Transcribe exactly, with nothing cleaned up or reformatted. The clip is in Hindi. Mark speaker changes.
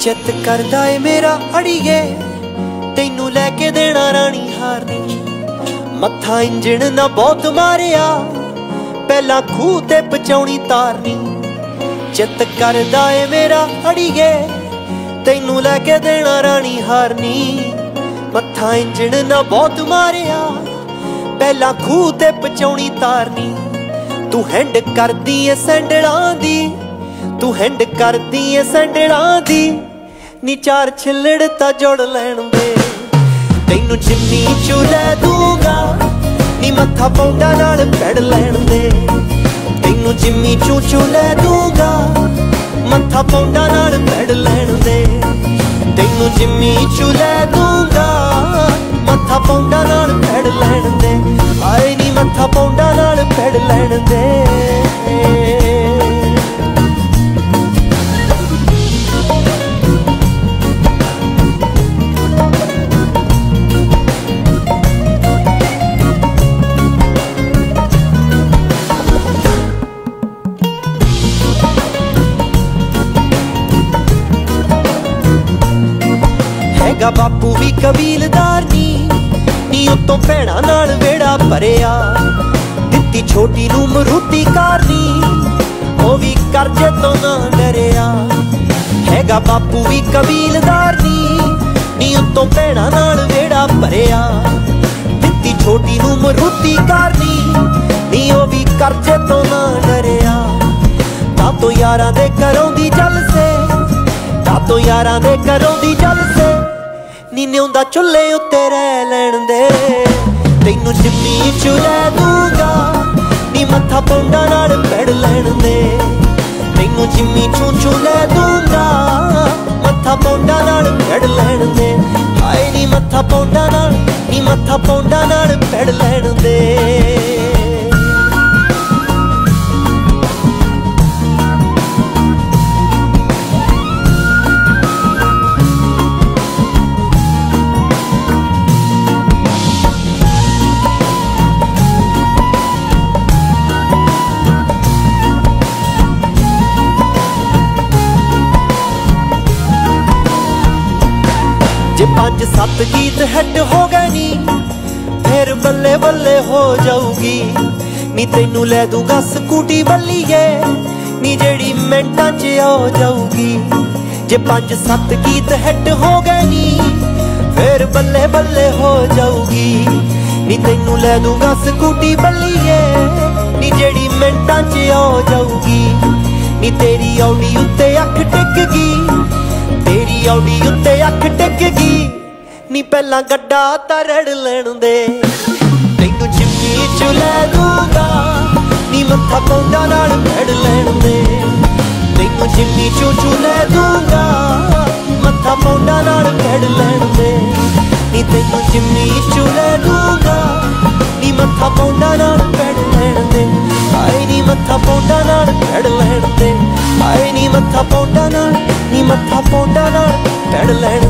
Speaker 1: चित करदा ए मेरा अड़िए तैनू लैके देना रानी हारनी। मत्था इंजन ना बहुत मारिया पहला खूह ते पचाउणी तारनी। चित करदा ए मेरा अड़िए तैनू लैके देना रानी हारनी। मत्था इंजन ना बहुत मारिया पहला खूह ते पचाउणी तारनी। तू हैंड करदी ए सैंडलां दी, तू हैंड करदी ए सैंडलां दी। नी चार छिल्लड़ ता जोड़ लैण दे, तैनू जिम्मी चू लै दूंगा। नी मत्था पौंडा नाल पैड़ लैण दे, तैनू जिम्मी चू चू लै दूंगा। मत्था पौंडा नाल पैड़ लैण दे, तैनू जिम्मी चू लै दूंगा। मत्था पौंडा नाल पैड़ लैण दे, आए नी मत्था पौंडा नाल पैड़ लैण दे। हैगा बापू भी कबीलदार नी, नी उतों भैणां नाल वेड़ा भरिया। दित्ती छोटी नू मरूती कारनी, ओ भी करजे तो ना डरिया। हैगा बापू भी कबीलदार नी, नी उतों भैणां नाल वेड़ा भरिया। दित्ती छोटी नू मरूती कारनी, नी ओ भी करजे तो ना डरिया। तातो यारां दे घरों दी जलसे, तातो यारां दे घरों दी जलसे। नी न्योंदा चुल्हे उत्ते रह लैण दे, तैनू जिम्मी चू लै दूंगा। नी मत्था पौंडा नाल पैड़ लैण दे, तैनू जिम्मी चू चू लै दूंगा। मत्था पौंडा नाल पैड़ लैण दे, आए नी मत्था पौंडा नाल, नी मत्था पौंडा नाल पैड़ लैण दे। जे पांच सत्त गीत हिट हो गए नी, फिर बल्ले बल्ले हो जाऊगी। नी तैनू लै दूंगा स्कूटी बल्लीए, नी जेड़ी मिंटां च हो जाऊगी। जे पांच सत्त गीत हिट हो गए नी, फिर बल्ले बल्ले हो जाऊगी। नी तैनू लै दूंगा स्कूटी बल्लीए, नी जेड़ी मिंटां च हो जाऊगी। नी तेरी औडी उत्ते अख टिक गई, तेरी औडी उत्ते अख टिक गई। नी पहला गड्डा तां रड़ लैण दे, तैनू जिम्मी चू लै दूंगा। नी मत्था पौंडा नाल पैड़ लैण दे, तैनू जिम्मी चू चू लै दूंगा। मत्था पौंडा नाल पैड़ लैण दे, नी तैनू जिम्मी चू लै दूंगा। नी मत्था पौंडा नाल पैड़ लैण दे, आए नी मत्था पौंडा नाल पैड़ लैण दे। आए नी मत्था पौंडा नाल, नी मत्था पौंडा नाल पैड़ लैण